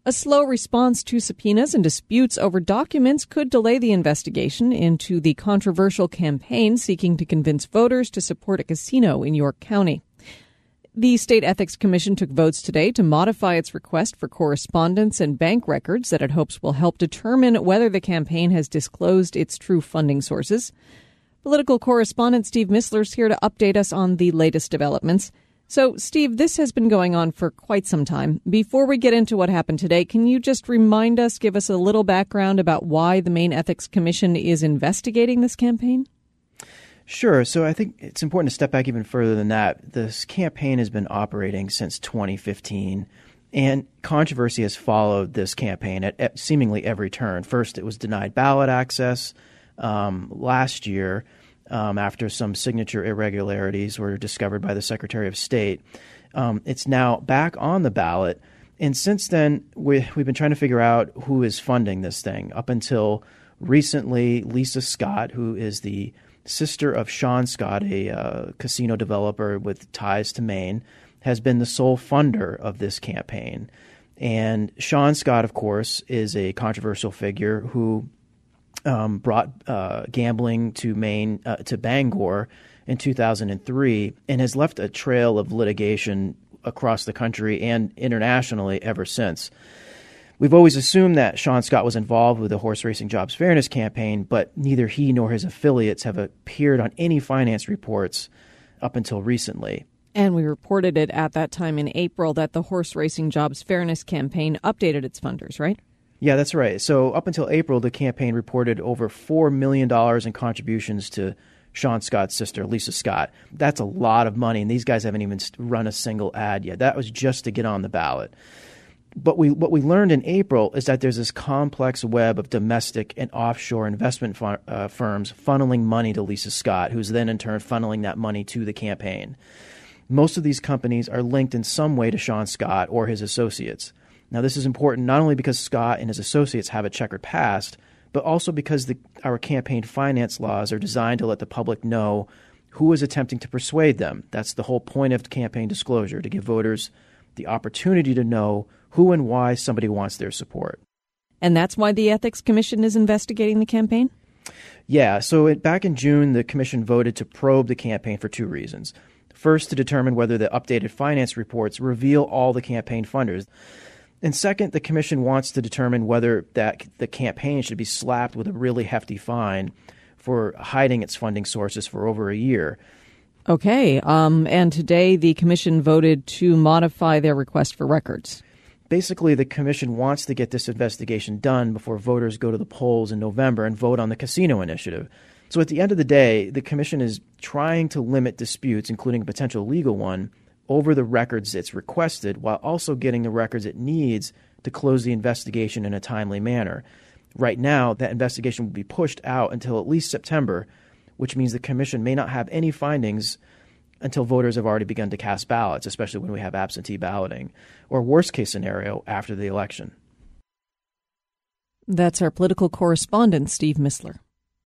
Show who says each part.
Speaker 1: A slow response to subpoenas and disputes over documents could delay the investigation into the controversial campaign seeking to convince voters to support a casino in York County. The State Ethics Commission took votes today to modify its request for correspondence and bank records that it hopes will help determine whether the campaign has disclosed its true funding sources. Political correspondent Steve Mistler is here to update us on the latest developments. So, Steve, this has been going on for quite some time. Before we get into what happened today, can you just remind us, give us a little background about why the Maine Ethics Commission is investigating this campaign?
Speaker 2: Sure. So I think it's important to step back even further than that. This campaign has been operating since 2015, and controversy has followed this campaign at seemingly every turn. First, it was denied ballot access last year. After some signature irregularities were discovered by the Secretary of State. It's now back on the ballot. And since then, we've been trying to figure out who is funding this thing. Up until recently, Lisa Scott, who is the sister of Sean Scott, a casino developer with ties to Maine, has been the sole funder of this campaign. And Sean Scott, of course, is a controversial figure who brought gambling to Maine, to Bangor in 2003, and has left a trail of litigation across the country and internationally ever since. We've always assumed that Sean Scott was involved with the Horse Racing Jobs Fairness campaign, but neither he nor his affiliates have appeared on any finance reports up until recently.
Speaker 1: And we reported it at that time in April that the Horse Racing Jobs Fairness campaign updated its funders, right?
Speaker 2: Yeah, that's right. So up until April, the campaign reported over $4 million in contributions to Sean Scott's sister, Lisa Scott. That's a lot of money, and these guys haven't even run a single ad yet. That was just to get on the ballot. But what we learned in April is that there's this complex web of domestic and offshore investment firms funneling money to Lisa Scott, who's then in turn funneling that money to the campaign. Most of these companies are linked in some way to Sean Scott or his associates. Now, this is important not only because Scott and his associates have a checkered past, but also because our campaign finance laws are designed to let the public know who is attempting to persuade them. That's the whole point of campaign disclosure, to give voters the opportunity to know who and why somebody wants their support.
Speaker 1: And that's why the Ethics Commission is investigating the campaign?
Speaker 2: Yeah, so back in June, the commission voted to probe the campaign for two reasons. First, to determine whether the updated finance reports reveal all the campaign funders. And second, the commission wants to determine whether the campaign should be slapped with a really hefty fine for hiding its funding sources for over a year.
Speaker 1: Okay. And today the commission voted to modify their request for records.
Speaker 2: Basically, the commission wants to get this investigation done before voters go to the polls in November and vote on the casino initiative. So at the end of the day, the commission is trying to limit disputes, including a potential legal one, over the records it's requested, while also getting the records it needs to close the investigation in a timely manner. Right now, that investigation will be pushed out until at least September, which means the commission may not have any findings until voters have already begun to cast ballots, especially when we have absentee balloting, or worst case scenario, after the election.
Speaker 1: That's our political correspondent, Steve Mistler.